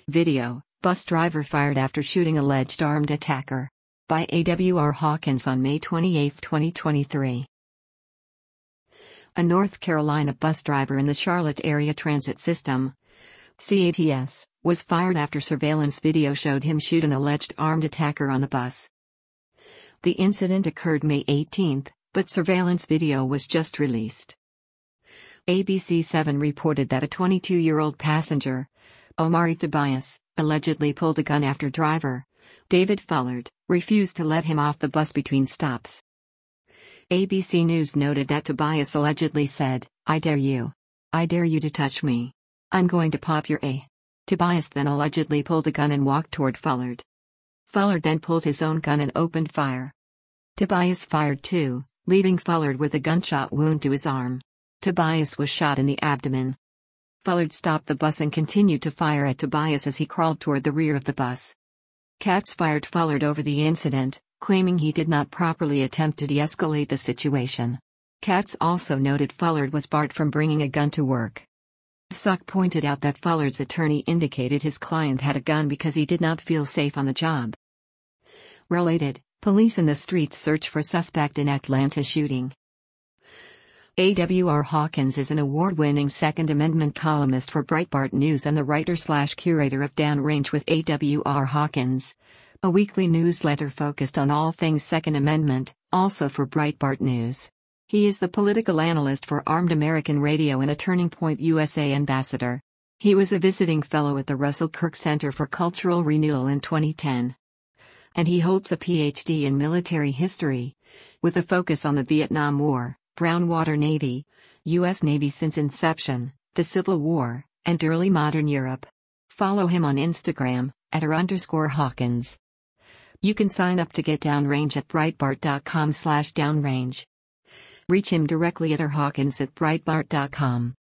Video, bus driver fired after shooting alleged armed attacker. By A.W.R. Hawkins on May 28, 2023. A North Carolina bus driver in the Charlotte Area Transit System, CATS, was fired after surveillance video showed him shoot an alleged armed attacker on the bus. The incident occurred May 18, but surveillance video was just released. ABC7 reported that a 22-year-old passenger, Omari Tobias, allegedly pulled a gun after driver, David Fullard, refused to let him off the bus between stops. ABC News noted that Tobias allegedly said, "I dare you. I dare you to touch me. I'm going to pop your A." Tobias then allegedly pulled a gun and walked toward Fullard. Fullard then pulled his own gun and opened fire. Tobias fired too, leaving Fullard with a gunshot wound to his arm. Tobias was shot in the abdomen. Fullard stopped the bus and continued to fire at Tobias as he crawled toward the rear of the bus. CATS fired Fullard over the incident, claiming he did not properly attempt to de-escalate the situation. CATS also noted Fullard was barred from bringing a gun to work. SUC pointed out that Fullard's attorney indicated his client had a gun because he did not feel safe on the job. Related, police in the streets search for suspect in Atlanta shooting. A.W.R. Hawkins is an award-winning Second Amendment columnist for Breitbart News and the writer/curator of Downrange with A.W.R. Hawkins, a weekly newsletter focused on all things Second Amendment, also for Breitbart News. He is the political analyst for Armed American Radio and a Turning Point USA ambassador. He was a visiting fellow at the Russell Kirk Center for Cultural Renewal in 2010. And he holds a Ph.D. in military history, with a focus on the Vietnam War, Brown Water Navy, U.S. Navy since inception, the Civil War, and early modern Europe. Follow him on Instagram, @r_Hawkins. You can sign up to get Downrange at Breitbart.com/Downrange. Reach him directly at rhawkins@breitbart.com.